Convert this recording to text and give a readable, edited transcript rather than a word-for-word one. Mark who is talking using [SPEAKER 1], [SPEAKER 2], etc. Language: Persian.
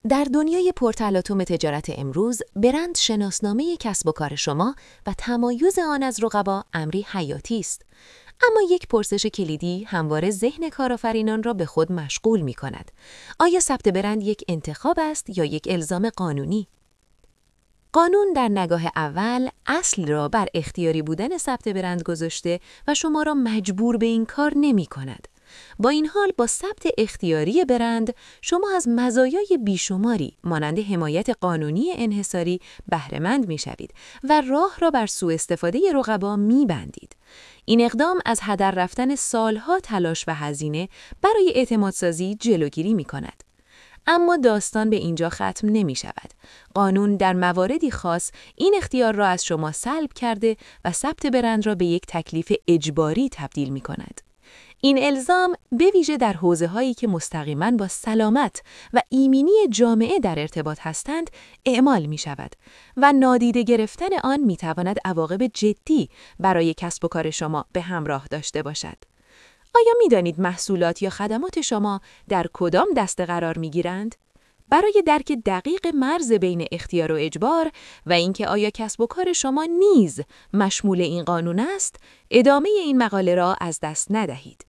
[SPEAKER 1] در دنیای پرتلاطم تجارت امروز، برند شناسنامه کسب و کار شما و تمایز آن از رقبا امری حیاتی است. اما یک پرسش کلیدی همواره ذهن کارآفرینان را به خود مشغول می‌کند. آیا ثبت برند یک انتخاب است یا یک الزام قانونی؟ قانون در نگاه اول اصل را بر اختیاری بودن ثبت برند گذاشته و شما را مجبور به این کار نمی‌کند. با این حال با ثبت اختیاری برند شما از مزایای بیشماری مانند حمایت قانونی انحصاری بهره‌مند می‌شوید و راه را بر سوء استفاده رقبا می‌بندید. این اقدام از هدر رفتن سالها تلاش و هزینه برای اعتمادسازی جلوگیری می‌کند. اما داستان به اینجا ختم نمی شود. قانون در مواردی خاص این اختیار را از شما سلب کرده و ثبت برند را به یک تکلیف اجباری تبدیل می کند. این الزام به ویژه در حوزه‌هایی که مستقیماً با سلامت و ایمنی جامعه در ارتباط هستند اعمال می شود و نادیده گرفتن آن می تواند عواقب جدی برای کسب و کار شما به همراه داشته باشد. آیا می دانید محصولات یا خدمات شما در کدام دسته قرار می گیرند؟ برای درک دقیق مرز بین اختیار و اجبار و اینکه آیا کسب و کار شما نیز مشمول این قانون است، ادامه این مقاله را از دست ندهید.